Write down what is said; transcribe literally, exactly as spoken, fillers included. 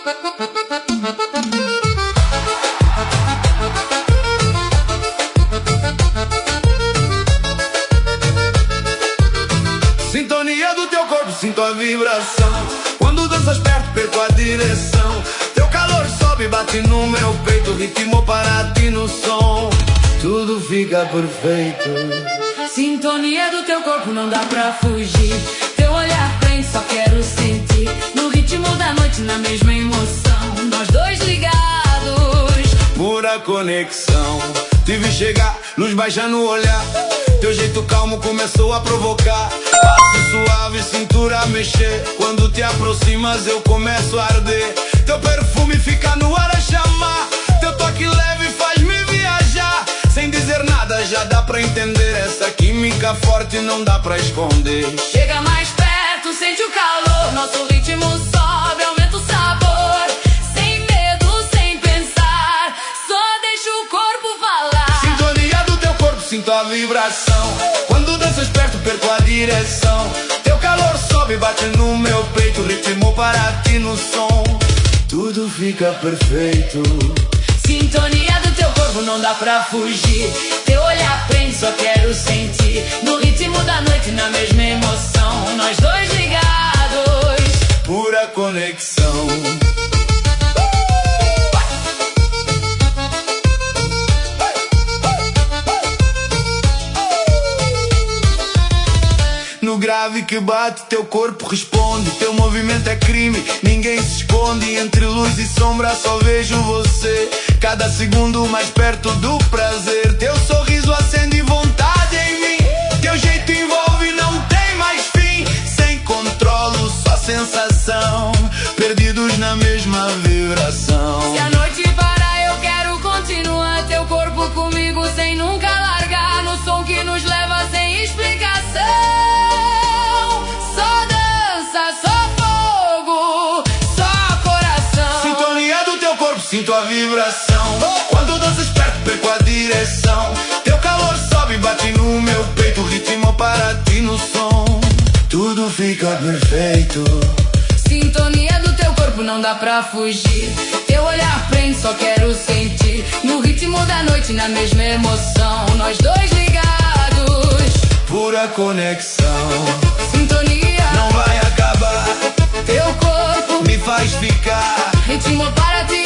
Sintonia do teu corpo, sinto a vibração. Quando danças perto, perco a direção. Teu calor sobe, bate no meu peito. Ritmo para ti no som, tudo fica perfeito. Sintonia do teu corpo, não dá pra fugir. Teu olhar prende, só quero sentir. No ritmo da noite, na mesma emoção, nós dois ligados. Pura conexão. Te vi chegar, luz baixa no olhar. Teu jeito calmo começou a provocar. Passo suave, cintura a mexer. Quando te aproximas eu começo a arder. Teu perfume fica no ar a chamar. Teu toque leve faz-me viajar. Sem dizer nada já dá pra entender. Essa química forte não dá pra esconder. Chega mais perto, sente o calor. Nosso ritmo sobe, aumenta o sabor. Sem medo, sem pensar, só deixa o corpo falar. Sintonia do teu corpo, sinto a vibração. Quando danças perto, perco a direção. Teu calor sobe, bate no meu peito. Ritmo para ti no som, tudo fica perfeito. Sintonia do teu corpo, não dá pra fugir. Teu olhar prende, só quero sentir. No ritmo da noite, na mesma emoção, nós dois ligados. Pura conexão. No grave que bate, teu corpo responde. Teu movimento é crime, ninguém se esconde. Entre luz e sombra só vejo você. Cada segundo mais perto do prazer. Teu sorriso acende vontade em mim. Teu jeito envolve, não tem mais fim. Sem controlo, só sensação. Perdidos na mesma vibração. Se a noite parar, eu quero continuar. Teu corpo comigo sem nunca largar. No som que nos leva sem explicação. Só dança, só fogo, só coração. Sintonia do teu corpo, sinto a vibração. Quando danças perto, perco a direção. Teu calor sobe, bate no meu peito. Ritmo para ti no som, tudo fica perfeito. Sintonia do teu corpo, não dá pra fugir. Teu olhar prende, só quero sentir. No ritmo da noite, na mesma emoção, nós dois ligados. Pura conexão. Sintonia não vai acabar. Teu corpo me faz ficar. Ritmo para ti